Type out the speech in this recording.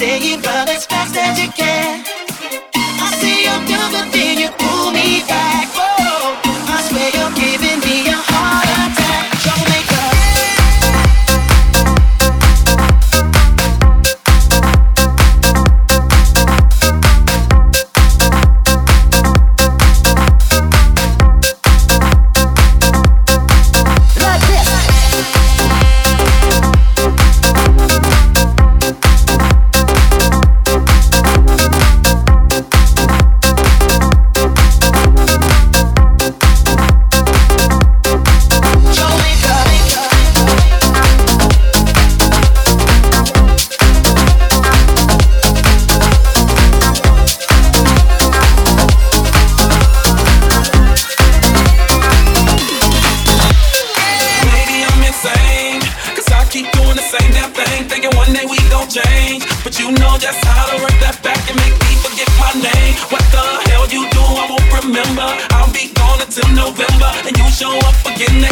say it run as fast as you can. I see you do the thing, you pull me back. Oh, I swear you're giving me a heart attack. Jamaica. November, and you show up again.